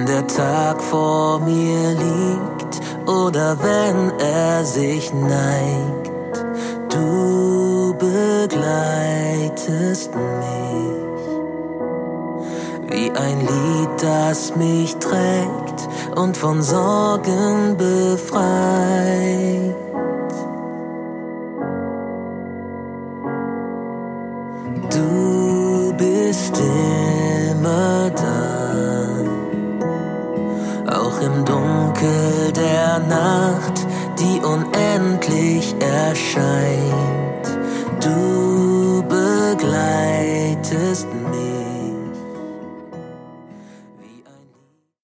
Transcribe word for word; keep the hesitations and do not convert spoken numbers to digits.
Wenn der Tag vor mir liegt oder wenn er sich neigt, du begleitest mich wie ein Lied, das mich trägt und von Sorgen befreit. Du bist immer da, auch im Dunkel der Nacht, die unendlich erscheint. Du begleitest mich